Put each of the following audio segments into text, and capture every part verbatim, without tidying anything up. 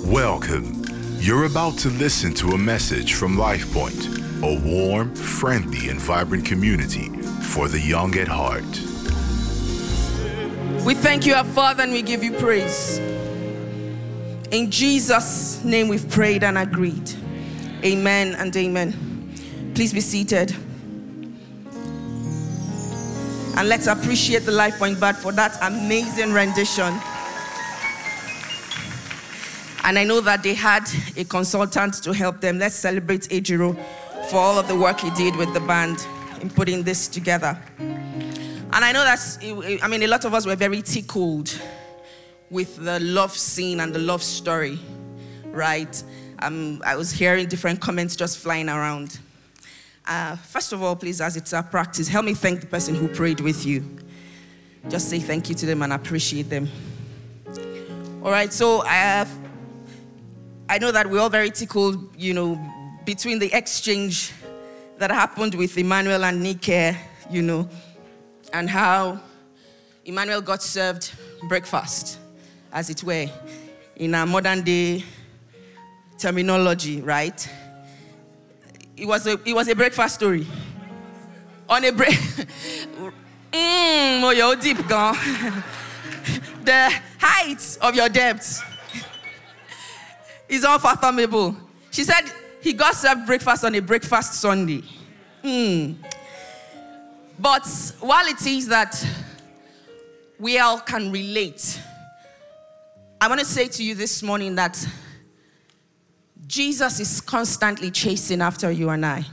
Welcome. You're about to listen to a message from LifePoint, a warm, friendly, and vibrant community for the young at heart. We thank you, our Father, and we give you praise. In Jesus' name we've prayed and agreed. Amen and amen. Please be seated. And let's appreciate the LifePoint Band for that amazing rendition. And I know that they had a consultant to help them. Let's celebrate Ejiro for all of the work he did with the band in putting this together. And I know that's, I mean, a lot of us were very tickled with the love scene and the love story, right? Um, I was hearing different comments just flying around. Uh, first of all, please, as it's our practice, help me thank the person who prayed with you. Just say thank you to them and appreciate them. All right, so I have, I know that we're all very tickled, you know, between the exchange that happened with Emmanuel and Nike, you know, and how Emmanuel got served breakfast, as it were, in our modern day terminology, right? It was a, it was a breakfast story. On a break, mmm, you're deep gone. The height of your depth is unfathomable. She said he got served breakfast on a breakfast Sunday. Mm. But while it is that we all can relate, I want to say to you this morning that Jesus is constantly chasing after you and I.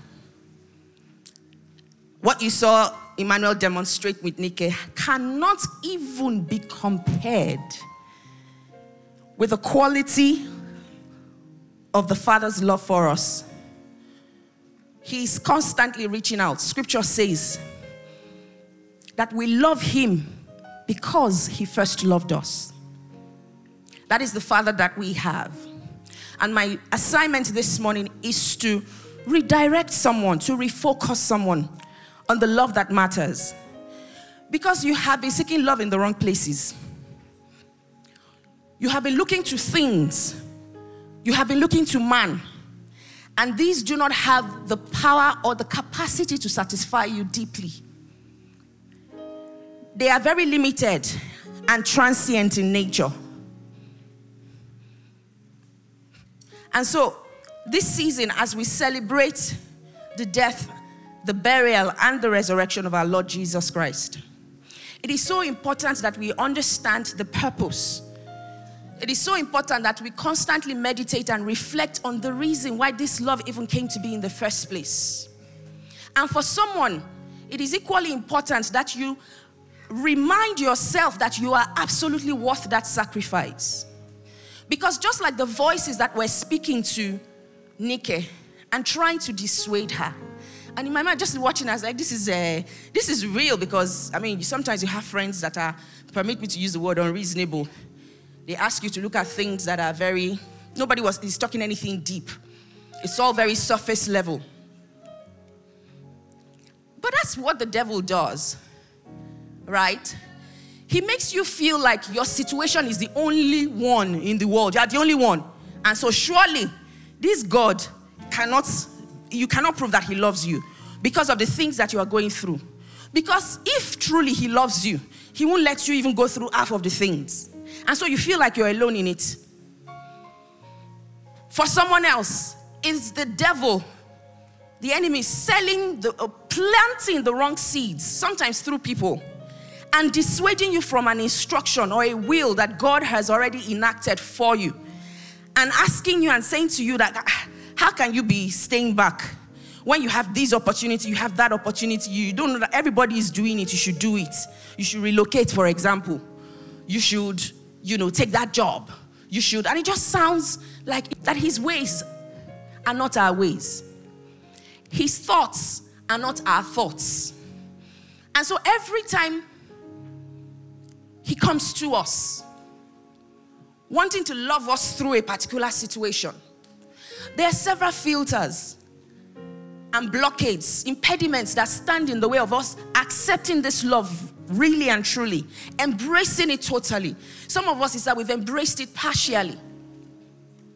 What you saw Emmanuel demonstrate with Nike cannot even be compared with the quality of the Father's love for us. He's constantly reaching out. Scripture says that we love him because he first loved us. That is the Father that we have. And my assignment this morning is to redirect someone, to refocus someone on the love that matters. Because you have been seeking love in the wrong places. You have been looking to things. You have been looking to man. And these do not have the power or the capacity to satisfy you deeply. They are very limited and transient in nature. And so, this season, as we celebrate the death, the burial, and the resurrection of our Lord Jesus Christ, it is so important that we understand the purpose. It is so important that we constantly meditate and reflect on the reason why this love even came to be in the first place. And for someone, it is equally important that you remind yourself that you are absolutely worth that sacrifice. Because just like the voices that were speaking to Nike and trying to dissuade her, and in my mind, just watching, I was like, this is uh, this is real, because, I mean, sometimes you have friends that are, permit me to use the word, unreasonable. They ask you to look at things that are very, nobody was is talking anything deep. It's all very surface level. But that's what the devil does, right? He makes you feel like your situation is the only one in the world. You are the only one. And so surely, this God cannot, you cannot prove that he loves you because of the things that you are going through. Because if truly he loves you, he won't let you even go through half of the things. And so you feel like you're alone in it. For someone else, it's the devil, the enemy, selling, the, uh, planting the wrong seeds, sometimes through people, and dissuading you from an instruction or a will that God has already enacted for you. And asking you and saying to you that, how can you be staying back when you have this opportunity, you have that opportunity, you don't know that everybody is doing it, you should do it. You should relocate, for example. You should, you know, take that job. You should, and it just sounds like that his ways are not our ways. His thoughts are not our thoughts. And so every time he comes to us, wanting to love us through a particular situation, there are several filters and blockades, impediments that stand in the way of us accepting this love really and truly, embracing it totally. Some of us is that we've embraced it partially.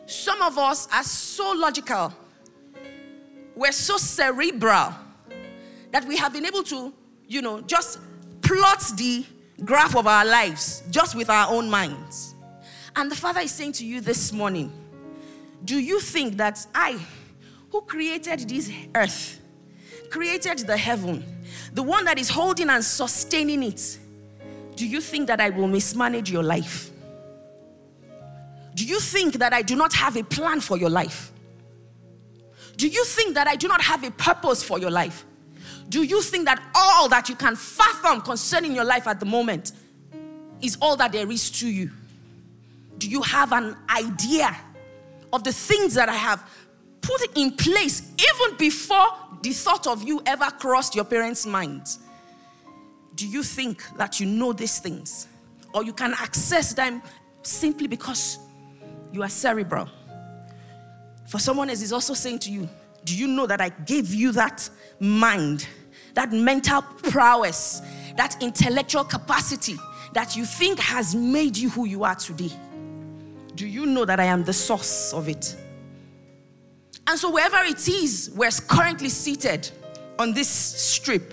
Some of us are so logical. We're so cerebral that we have been able to, you know, just plot the graph of our lives just with our own minds. And the Father is saying to you this morning, do you think that I, who created this earth, created the heaven, the one that is holding and sustaining it, do you think that I will mismanage your life? Do you think that I do not have a plan for your life? Do you think that I do not have a purpose for your life? Do you think that all that you can fathom concerning your life at the moment is all that there is to you? Do you have an idea of the things that I have put in place even before the thought of you ever crossed your parents' minds? Do you think that you know these things? Or you can access them simply because you are cerebral? For someone else is also saying to you, do you know that I gave you that mind, that mental prowess, that intellectual capacity that you think has made you who you are today? Do you know that I am the source of it? And so wherever it is, we're currently seated on this strip.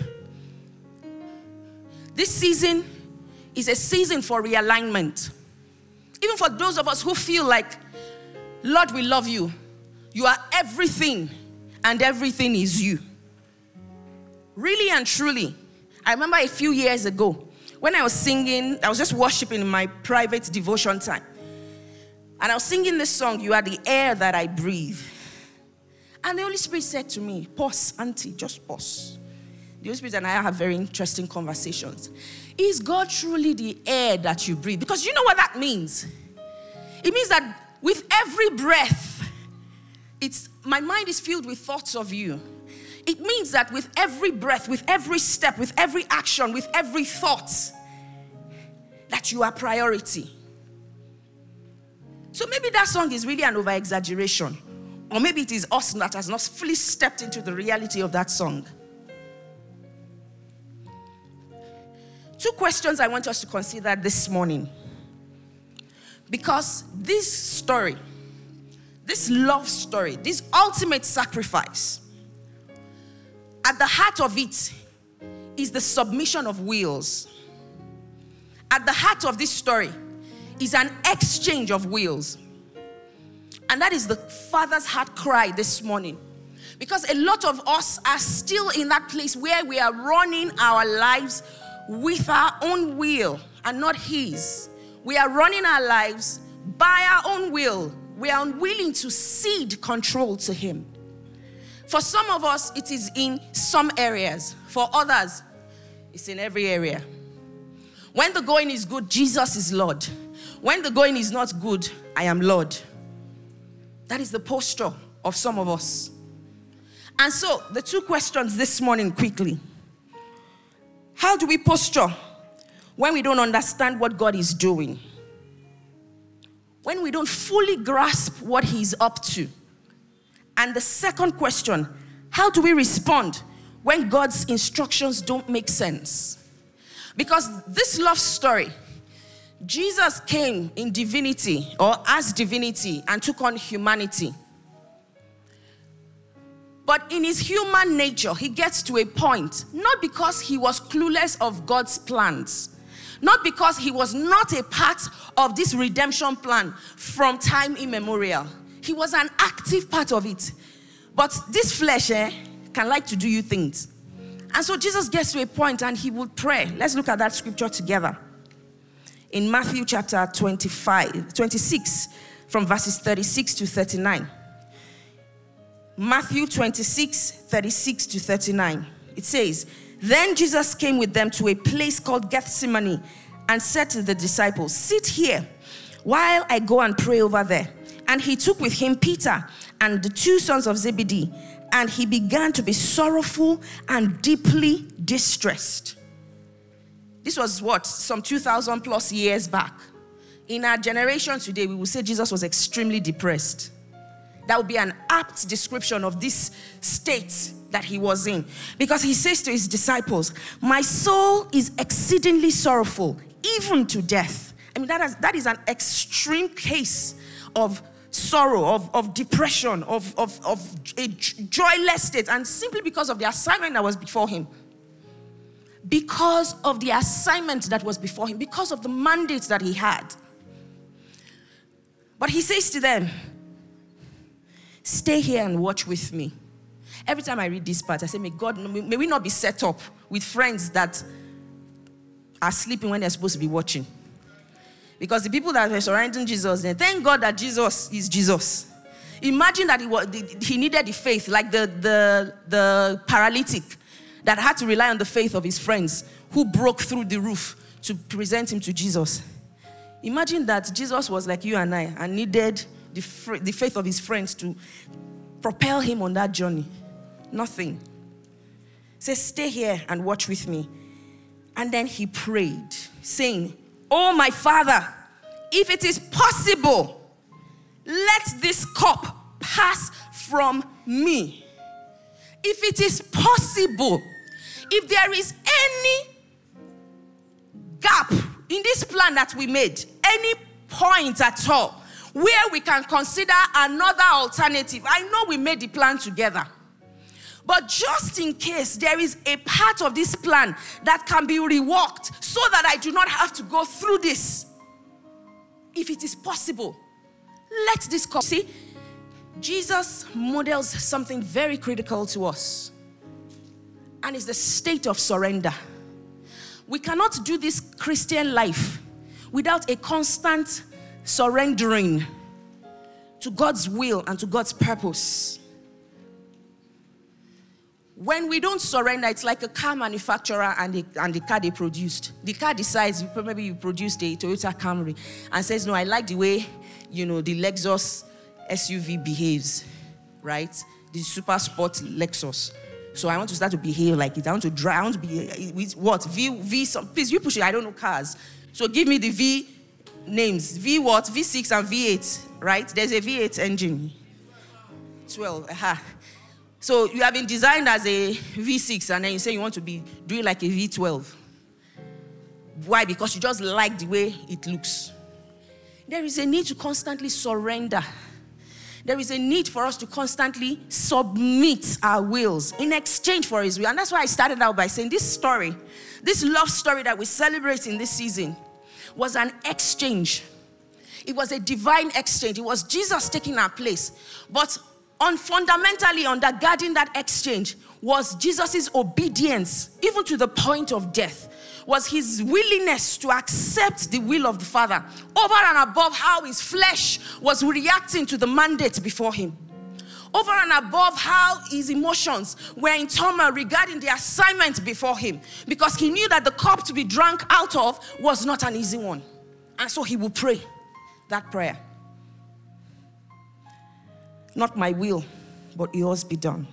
This season is a season for realignment. Even for those of us who feel like, Lord, we love you. You are everything, and everything is you. Really and truly, I remember a few years ago, when I was singing, I was just worshiping in my private devotion time. And I was singing this song, You Are the Air That I Breathe. And the Holy Spirit said to me, pause, auntie, just pause. The Holy Spirit and I have very interesting conversations. Is God truly the air that you breathe? Because you know what that means? It means that with every breath, it's my mind is filled with thoughts of you. It means that with every breath, with every step, with every action, with every thought, that you are priority. So maybe that song is really an over-exaggeration. Or maybe it is us that has not fully stepped into the reality of that song. Two questions I want us to consider this morning. Because this story, this love story, this ultimate sacrifice, at the heart of it is the submission of wills. At the heart of this story is an exchange of wills. And that is the Father's heart cry this morning. Because a lot of us are still in that place where we are running our lives with our own will and not His. We are running our lives by our own will. We are unwilling to cede control to Him. For some of us, it is in some areas. For others, it's in every area. When the going is good, Jesus is Lord. When the going is not good, I am Lord. That is the posture of some of us. And so, the two questions this morning quickly. How do we posture when we don't understand what God is doing? When we don't fully grasp what He's up to? And the second question, how do we respond when God's instructions don't make sense? Because this love story, Jesus came in divinity or as divinity and took on humanity. But in His human nature, He gets to a point, not because He was clueless of God's plans, not because He was not a part of this redemption plan from time immemorial. He was an active part of it. But this flesh eh, can like to do you things. And so Jesus gets to a point and He would pray. Let's look at that scripture together. In Matthew chapter twenty-five, twenty-six, from verses thirty-six to thirty-nine. Matthew twenty-six, thirty-six to thirty-nine. It says, Then Jesus came with them to a place called Gethsemane and said to the disciples, Sit here while I go and pray over there. And He took with Him Peter and the two sons of Zebedee, and He began to be sorrowful and deeply distressed. This was what? Some two thousand plus years back. In our generation today, we will say Jesus was extremely depressed. That would be an apt description of this state that He was in. Because He says to His disciples, My soul is exceedingly sorrowful, even to death. I mean, that is, that is an extreme case of sorrow, of, of depression, of, of, of a joyless state, and simply because of the assignment that was before him. Because of the assignment that was before him, because of the mandate that he had. But he says to them, stay here and watch with me. Every time I read this part, I say, may God, may we not be set up with friends that are sleeping when they're supposed to be watching. Because the people that were surrounding Jesus, then thank God that Jesus is Jesus. Imagine that he, was, he needed the faith, like the, the, the paralytic that had to rely on the faith of his friends who broke through the roof to present him to Jesus. Imagine that Jesus was like you and I and needed the, fr- the faith of his friends to propel him on that journey. Nothing. He says, stay here and watch with me. And then he prayed, saying, oh, my Father, if it is possible, let this cup pass from me. If it is possible, if there is any gap in this plan that we made, any point at all, where we can consider another alternative. I know we made the plan together. But just in case there is a part of this plan that can be reworked so that I do not have to go through this. If it is possible, let this come. See, Jesus models something very critical to us. And it's the state of surrender. We cannot do this Christian life without a constant surrendering to God's will and to God's purpose. When we don't surrender, it's like a car manufacturer and the, and the car they produced. The car decides, maybe you produced a Toyota Camry and says, no, I like the way, you know, the Lexus S U V behaves, right? The super sport Lexus. So I want to start to behave like it. I want to drive, I want to be, with what? V, V, some, please, you push it, I don't know cars. So give me the V names. V what? V six and V eight, right? There's a V eight engine. twelve, aha. So you have been designed as a V six and then you say you want to be doing like a V twelve. Why? Because you just like the way it looks. There is a need to constantly surrender. There is a need for us to constantly submit our wills in exchange for his will. And that's why I started out by saying this story, this love story that we celebrate in this season was an exchange. It was a divine exchange. It was Jesus taking our place. But on fundamentally undergirding that exchange was Jesus' obedience, even to the point of death, was his willingness to accept the will of the Father over and above how his flesh was reacting to the mandate before him. Over and above how his emotions were in turmoil regarding the assignment before him, because he knew that the cup to be drunk out of was not an easy one. And so he would pray that prayer. Not my will, but yours be done.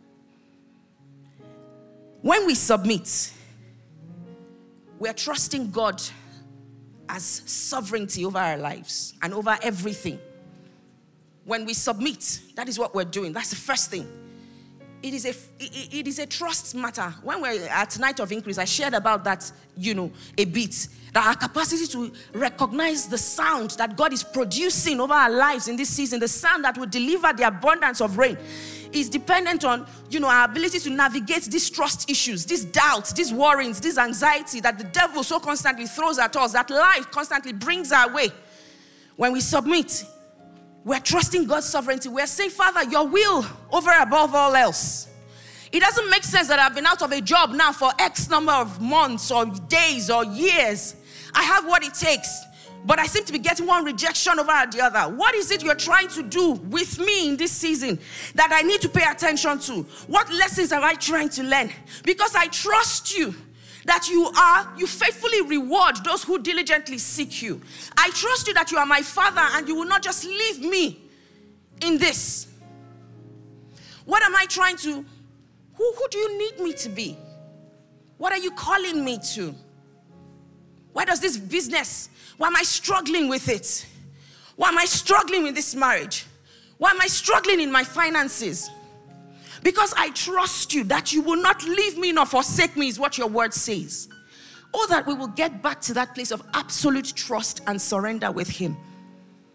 When we submit, we are trusting God as sovereignty over our lives and over everything. When we submit, that is what we're doing. That's the first thing. It is a, it, it is a trust matter. When we're at Night of Increase, I shared about that, you know, a bit. That our capacity to recognize the sound that God is producing over our lives in this season, the sound that will deliver the abundance of rain, is dependent on, you know, our ability to navigate these trust issues, these doubts, these worries, this anxiety that the devil so constantly throws at us, that life constantly brings our way. When we submit, we're trusting God's sovereignty. We're saying, Father, your will over above all else. It doesn't make sense that I've been out of a job now for X number of months or days or years. I have what it takes, but I seem to be getting one rejection over the other. What is it you're trying to do with me in this season that I need to pay attention to? What lessons am I trying to learn? Because I trust you that you are, you faithfully reward those who diligently seek you. I trust you that you are my Father and you will not just leave me in this. What am I trying to, who, who do you need me to be? What are you calling me to? Why does this business, why am I struggling with it? Why am I struggling with this marriage? Why am I struggling in my finances? Because I trust you that you will not leave me nor forsake me is what your word says. Or that we will get back to that place of absolute trust and surrender with him.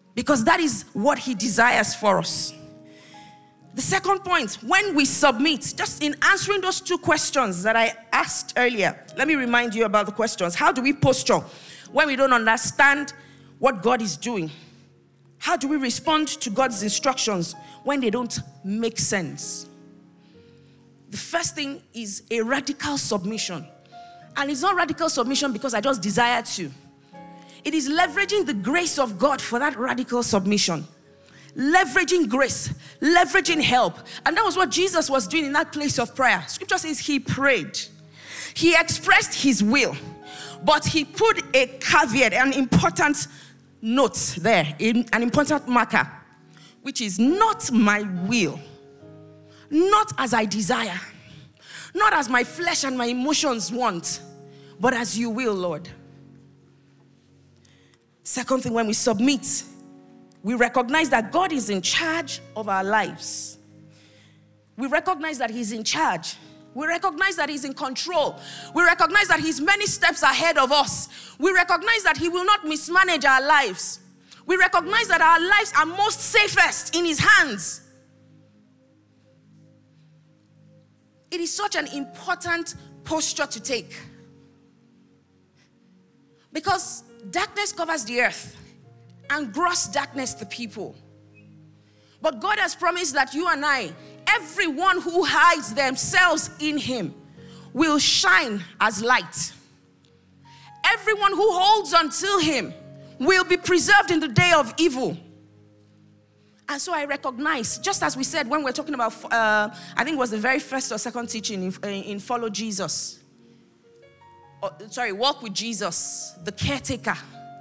because that is what he desires for us. The second point, when we submit, just in answering those two questions that I asked earlier, let me remind you about the questions. How do we posture when we don't understand what God is doing? How do we respond to God's instructions when they don't make sense? The first thing is a radical submission. And it's not radical submission because I just desire to. It is leveraging the grace of God for that radical submission. Leveraging grace, leveraging help. And that was what Jesus was doing in that place of prayer. Scripture says he prayed. He expressed his will, but he put a caveat, an important note there, an important marker, which is not my will, not as I desire, not as my flesh and my emotions want, but as you will, Lord. Second thing, when we submit, we recognize that God is in charge of our lives. We recognize that he's in charge. We recognize that he's in control. We recognize that he's many steps ahead of us. We recognize that he will not mismanage our lives. We recognize that our lives are most safest in his hands. It is such an important posture to take. Because darkness covers the earth and gross darkness the people. But God has promised that you and I, everyone who hides themselves in him, will shine as light. Everyone who holds until him will be preserved in the day of evil. And so I recognize, just as we said when we're talking about, uh, I think it was the very first or second teaching in, in Follow Jesus. Or, sorry, Walk with Jesus, the caretaker.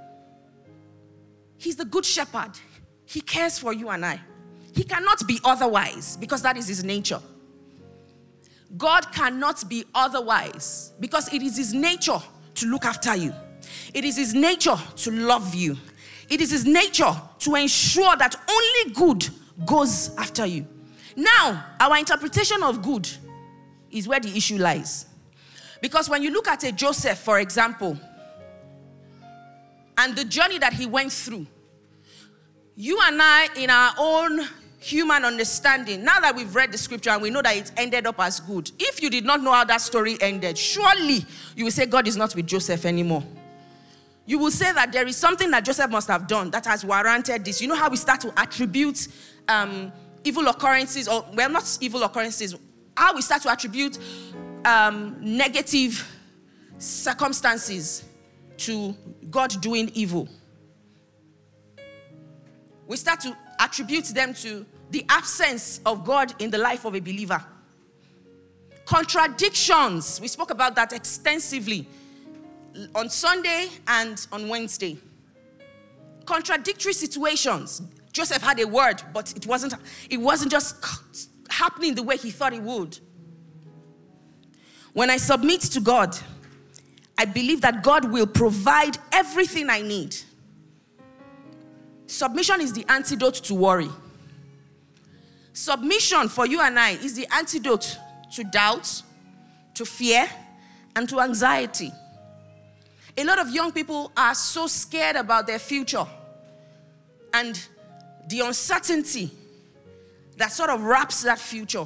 He's the good shepherd. He cares for you and I. He cannot be otherwise because that is his nature. God cannot be otherwise because it is his nature to look after you. It is his nature to love you. It is his nature to ensure that only good goes after you. Now, our interpretation of good is where the issue lies. Because when you look at a Joseph, for example, and the journey that he went through, you and I, in our own human understanding, now that we've read the scripture and we know that it ended up as good, if you did not know how that story ended, surely you will say God is not with Joseph anymore. You will say that there is something that Joseph must have done that has warranted this. You know how we start to attribute um, evil occurrences, or well, not evil occurrences, how we start to attribute um, negative circumstances to God doing evil. We start to attribute them to the absence of God in the life of a believer. Contradictions, we spoke about that extensively on Sunday and on Wednesday. Contradictory situations. Joseph had a word, but it wasn't, it wasn't just happening the way he thought it would. When I submit to God, I believe that God will provide everything I need. Submission is the antidote to worry. Submission for you and I is the antidote to doubt, to fear, and to anxiety. A lot of young people are so scared about their future and the uncertainty that sort of wraps that future.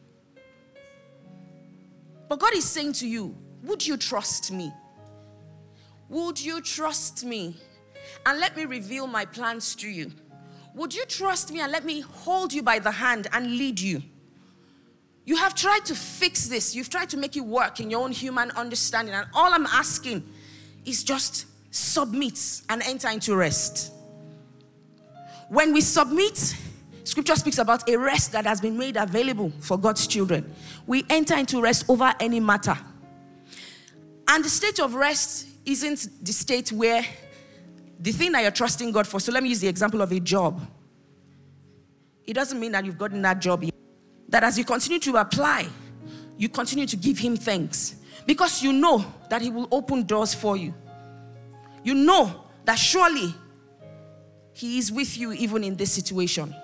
But God is saying to you, would you trust me? Would you trust me? And let me reveal my plans to you. Would you trust me and let me hold you by the hand and lead you? You have tried to fix this. You've tried to make it work in your own human understanding. And all I'm asking is just submit and enter into rest. When we submit, Scripture speaks about a rest that has been made available for God's children. We enter into rest over any matter. And the state of rest isn't the state where the thing that you're trusting God for. So let me use the example of a job. It doesn't mean that you've gotten that job yet. That as you continue to apply, you continue to give him thanks. Because you know that he will open doors for you. You know that surely he is with you even in this situation.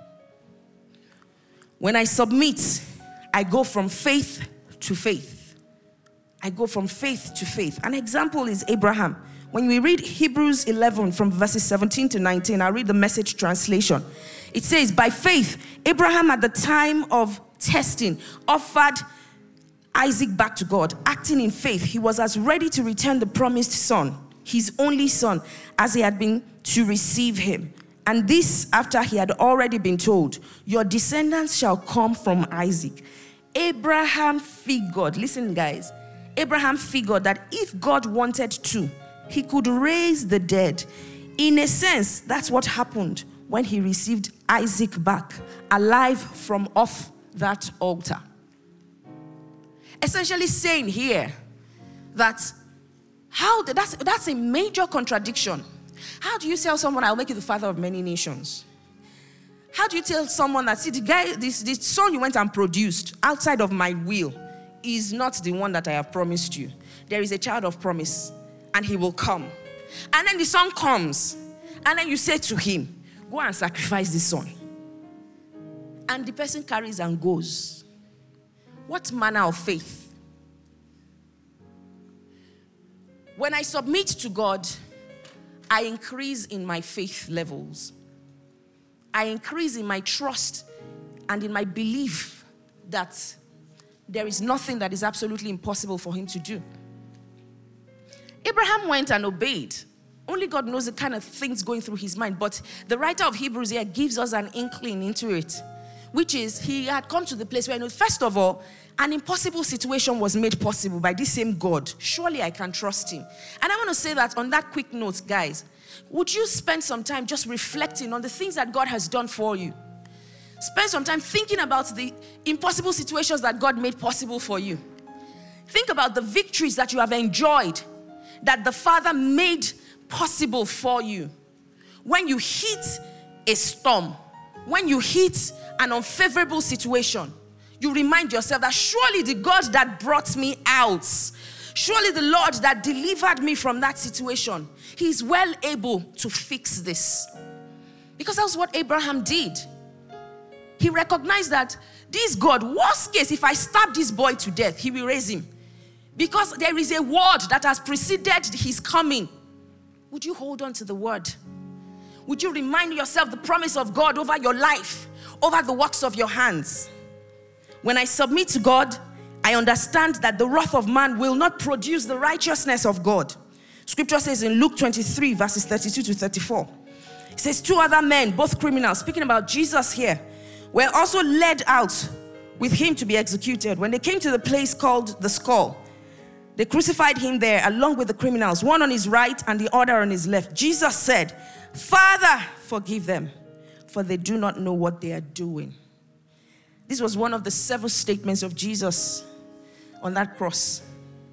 When I submit, I go from faith to faith. I go from faith to faith. An example is Abraham. When we read Hebrews eleven from verses seventeen to nineteen, I'll read the Message translation. It says, by faith, Abraham at the time of testing offered Isaac back to God. Acting in faith, he was as ready to return the promised son, his only son, as he had been to receive him. And this after he had already been told, your descendants shall come from Isaac. Abraham figured, listen guys, Abraham figured that if God wanted to, he could raise the dead. In a sense, that's what happened when he received Isaac back, alive from off that altar. Essentially saying here that how the, that's, that's a major contradiction. How do you tell someone, I'll make you the father of many nations? How do you tell someone that, see, the guy, this, this son you went and produced outside of my will is not the one that I have promised you? There is a child of promise, and he will come. And then the son comes, and then you say to him, go and sacrifice the son. And the person carries and goes. What manner of faith? When I submit to God, I increase in my faith levels. I increase in my trust and in my belief that there is nothing that is absolutely impossible for him to do. Abraham went and obeyed. Only God knows the kind of things going through his mind. But the writer of Hebrews here gives us an inkling into it, which is he had come to the place where, you know, first of all, an impossible situation was made possible by this same God. Surely I can trust him. And I want to say that on that quick note, guys, would you spend some time just reflecting on the things that God has done for you? Spend some time thinking about the impossible situations that God made possible for you. Think about the victories that you have enjoyed, that the Father made possible for you. When you hit a storm, when you hit an unfavorable situation, you remind yourself that surely the God that brought me out, surely the Lord that delivered me from that situation, he's well able to fix this. Because that's what Abraham did. He recognized that this God, worst case, if I stab this boy to death, he will raise him. Because there is a word that has preceded his coming. Would you hold on to the word? Would you remind yourself the promise of God over your life, over the works of your hands? When I submit to God, I understand that the wrath of man will not produce the righteousness of God. Scripture says in Luke twenty-three, verses thirty-two to thirty-four, it says, two other men, both criminals, speaking about Jesus here, were also led out with him to be executed. When they came to the place called the Skull, they crucified him there along with the criminals, one on his right and the other on his left. Jesus said, Father, forgive them, for they do not know what they are doing. This was one of the several statements of Jesus on that cross.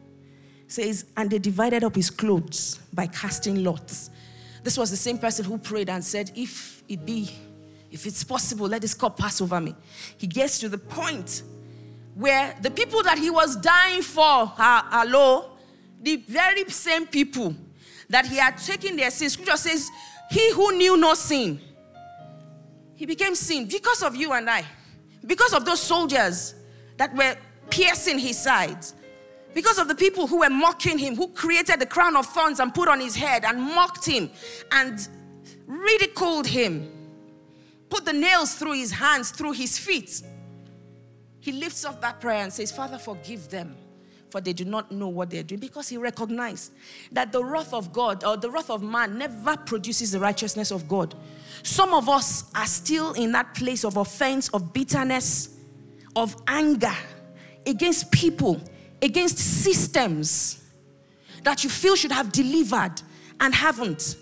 It says, and they divided up his clothes by casting lots. This was the same person who prayed and said, if it be, if it's possible, let this cup pass over me. He gets to the point where the people that he was dying for, uh, hello, the very same people that he had taken their sins. Scripture says, he who knew no sin, he became sin because of you and I. Because of those soldiers that were piercing his sides. Because of the people who were mocking him, who created the crown of thorns and put on his head and mocked him and ridiculed him. Put the nails through his hands, through his feet. He lifts up that prayer and says, Father, forgive them, for they do not know what they're doing. Because he recognized that the wrath of God or the wrath of man never produces the righteousness of God. Some of us are still in that place of offense, of bitterness, of anger against people, against systems that you feel should have delivered and haven't.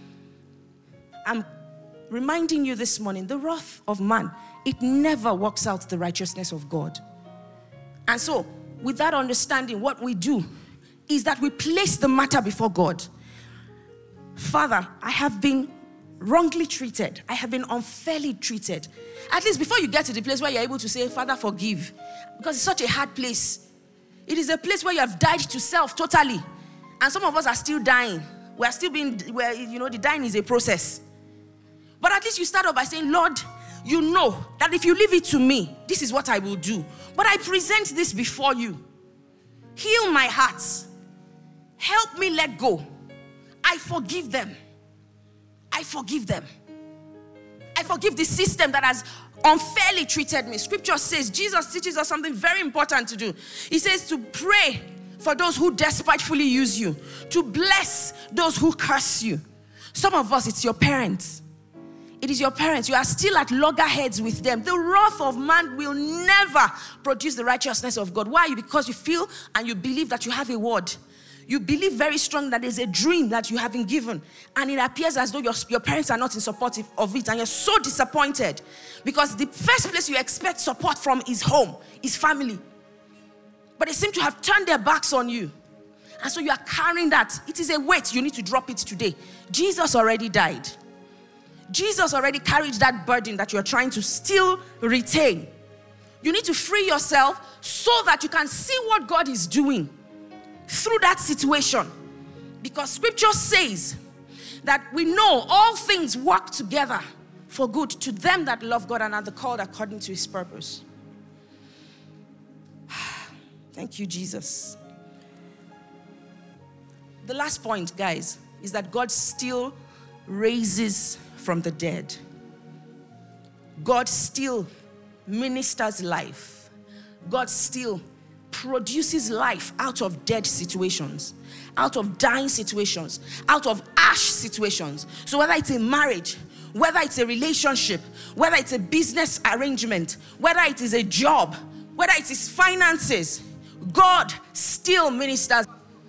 I'm reminding you this morning, the wrath of man, it never works out the righteousness of God. And so, with that understanding, what we do is that we place the matter before God. Father, I have been wrongly treated. I have been unfairly treated. At least before you get to the place where you're able to say, Father, forgive. Because it's such a hard place. It is a place where you have died to self totally. And some of us are still dying. We are still being, where you know, the dying is a process. But at least you start off by saying, Lord, you know that if you leave it to me, this is what I will do. But I present this before you. Heal my heart. Help me let go. I forgive them. I forgive them. I forgive the system that has unfairly treated me. Scripture says, Jesus teaches us something very important to do. He says to pray for those who despitefully use you, to bless those who curse you. Some of us, it's your parents. It is your parents. You are still at loggerheads with them. The wrath of man will never produce the righteousness of God. Why? Because you feel and you believe that you have a word. You believe very strong that there's a dream that you have been given. And it appears as though your, your parents are not in support of it. And you're so disappointed. Because the first place you expect support from is home, is family. But they seem to have turned their backs on you. And so you are carrying that. It is a weight. You need to drop it today. Jesus already died. Jesus already carried that burden that you're trying to still retain. You need to free yourself so that you can see what God is doing through that situation. Because scripture says that we know all things work together for good to them that love God and are the called according to his purpose. Thank you, Jesus. The last point, guys, is that God still raises from the dead. God still ministers life. God still produces life out of dead situations, out of dying situations, out of ash situations. So whether it's a marriage, whether it's a relationship, whether it's a business arrangement, whether it is a job, whether it is finances, God still ministers.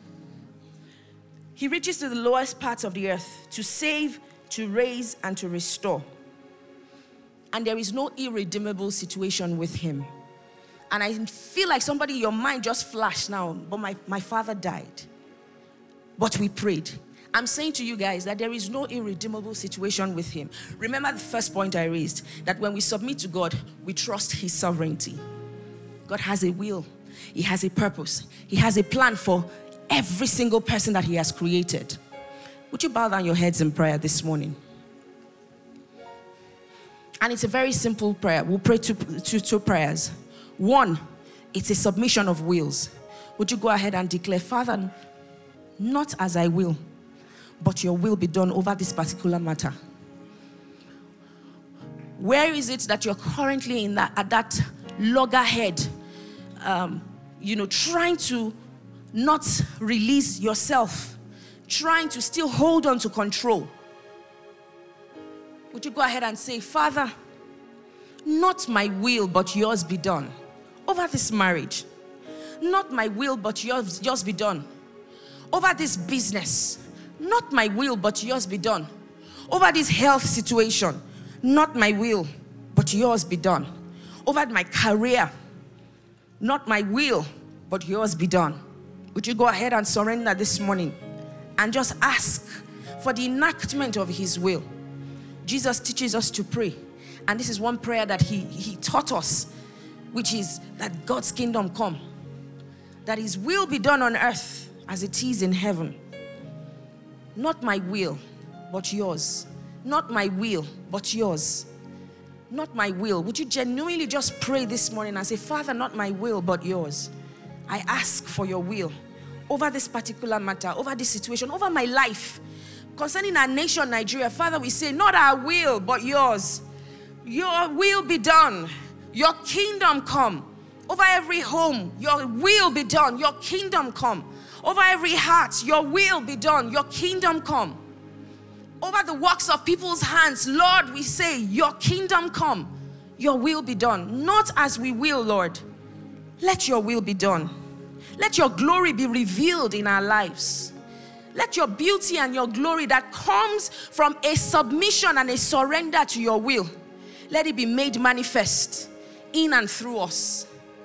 He reaches to the lowest parts of the earth to save, to raise, and to restore. And there is no irredeemable situation with him. And I feel like somebody, your mind just flashed now, but my, my father died. But we prayed. I'm saying to you guys that there is no irredeemable situation with him. Remember the first point I raised, that when we submit to God, we trust his sovereignty. God has a will. He has a purpose. He has a plan for every single person that he has created. Would you bow down your heads in prayer this morning? And it's a very simple prayer. We'll pray two, two, two prayers. One, it's a submission of wills. Would you go ahead and declare, Father, not as I will, but your will be done over this particular matter. Where is it that you're currently in that, at that loggerhead, um, you know, trying to not release yourself, trying to still hold on to control? Would you go ahead and say, Father, not my will, but yours be done over this marriage. Not my will, but yours, yours be done over this business. Not my will, but yours be done over this health situation. Not my will, but yours be done over my career. Not my will, but yours be done. Would you go ahead and surrender this morning and just ask for the enactment of his will? Jesus teaches us to pray. And this is one prayer that he, he taught us, which is that God's kingdom come, that his will be done on earth as it is in heaven. Not my will, but yours. Not my will, but yours. Not my will. Would you genuinely just pray this morning and say, Father, not my will, but yours. I ask for your will over this particular matter, over this situation, over my life. Concerning our nation, Nigeria, Father, we say, not our will, but yours. Your will be done. Your kingdom come. Over every home, your will be done. Your kingdom come. Over every heart, your will be done. Your kingdom come. Over the works of people's hands, Lord, we say, your kingdom come. Your will be done. Not as we will, Lord. Let your will be done. Let your glory be revealed in our lives. Let your beauty and your glory that comes from a submission and a surrender to your will, let it be made manifest in and through us.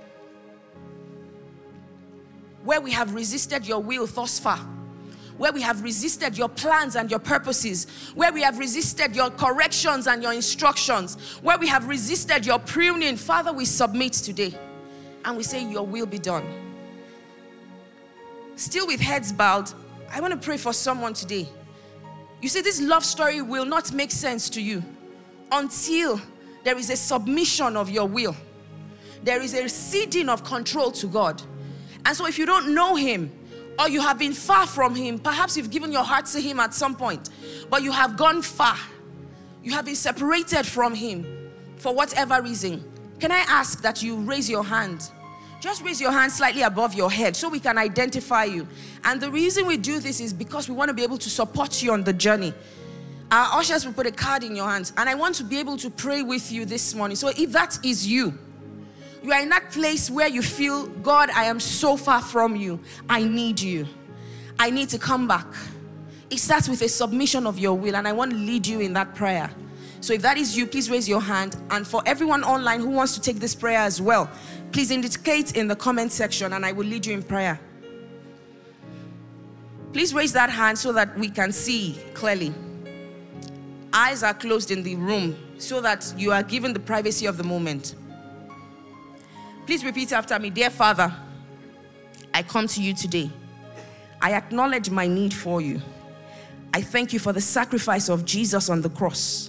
Where we have resisted your will thus far, where we have resisted your plans and your purposes, where we have resisted your corrections and your instructions, where we have resisted your pruning, Father, we submit today and we say your will be done. Still with heads bowed, I want to pray for someone today. You see, this love story will not make sense to you until there is a submission of your will. There is a ceding of control to God. And so if you don't know him, or you have been far from him. Perhaps you've given your heart to him at some point, but you have gone far. You have been separated from him for whatever reason. Can I ask that you raise your hand? Just raise your hand slightly above your head so we can identify you. And the reason we do this is because we want to be able to support you on the journey. Our ushers will put a card in your hands, and I want to be able to pray with you this morning. So if that is you, you are in that place where you feel, God, I am so far from you. I need you. I need to come back. It starts with a submission of your will, and I want to lead you in that prayer. So if that is you, please raise your hand. And for everyone online who wants to take this prayer as well, please indicate in the comment section, and I will lead you in prayer. Please raise that hand so that we can see clearly. Eyes are closed in the room so that you are given the privacy of the moment. Please repeat after me. Dear Father, I come to you today. I acknowledge my need for you. I thank you for the sacrifice of Jesus on the cross.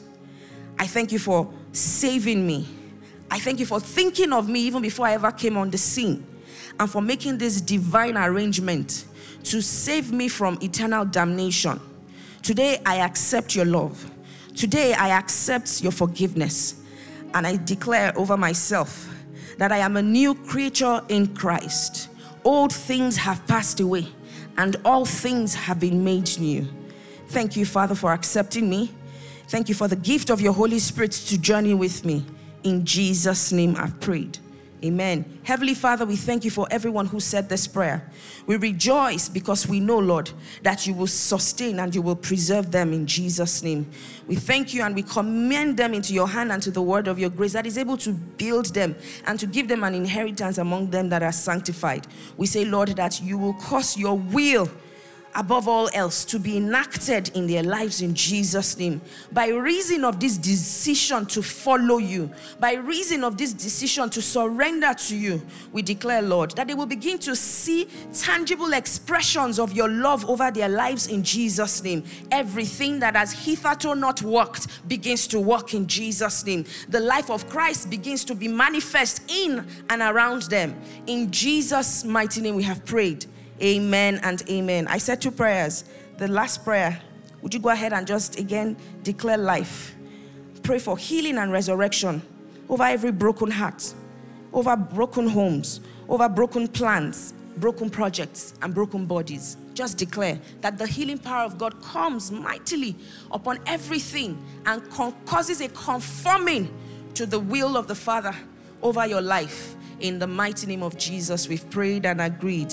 I thank you for saving me. I thank you for thinking of me even before I ever came on the scene, and for making this divine arrangement to save me from eternal damnation. Today, I accept your love. Today, I accept your forgiveness. And I declare over myself that I am a new creature in Christ. Old things have passed away, and all things have been made new. Thank you, Father, for accepting me. Thank you for the gift of your Holy Spirit to journey with me. In Jesus' name I've prayed. Amen. Heavenly Father, we thank you for everyone who said this prayer. We rejoice because we know, Lord, that you will sustain and you will preserve them in Jesus' name. We thank you and we commend them into your hand and to the word of your grace that is able to build them and to give them an inheritance among them that are sanctified. We say, Lord, that you will cause your will above all else to be enacted in their lives in Jesus' name. By reason of this decision to follow you, by reason of this decision to surrender to you, we declare, Lord, that they will begin to see tangible expressions of your love over their lives in Jesus' name. Everything that has hitherto not worked begins to work in Jesus' name. The life of Christ begins to be manifest in and around them. In Jesus' mighty name we have prayed. Amen and amen. I said two prayers. The last prayer, would you go ahead and just again declare life? Pray for healing and resurrection over every broken heart, over broken homes, over broken plans, broken projects, and broken bodies. Just declare that the healing power of God comes mightily upon everything and causes a conforming to the will of the Father over your life. In the mighty name of Jesus, we've prayed and agreed.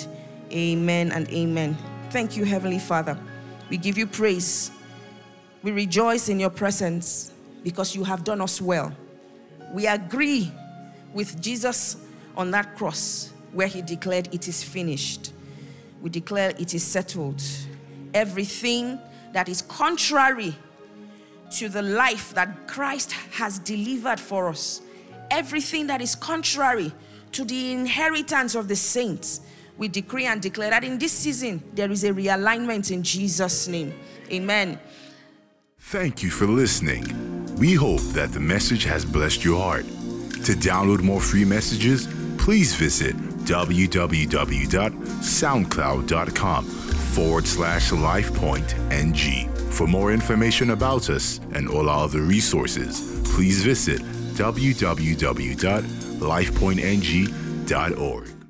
Amen and amen. Thank you, Heavenly Father. We give you praise. We rejoice in your presence because you have done us well. We agree with Jesus on that cross where he declared it is finished. We declare it is settled. Everything that is contrary to the life that Christ has delivered for us, everything that is contrary to the inheritance of the saints, we decree and declare that in this season, there is a realignment in Jesus' name. Amen. Thank you for listening. We hope that the message has blessed your heart. To download more free messages, please visit www.soundcloud.com forward slash LifePointNG. For more information about us and all our other resources, please visit w w w dot life point n g dot org.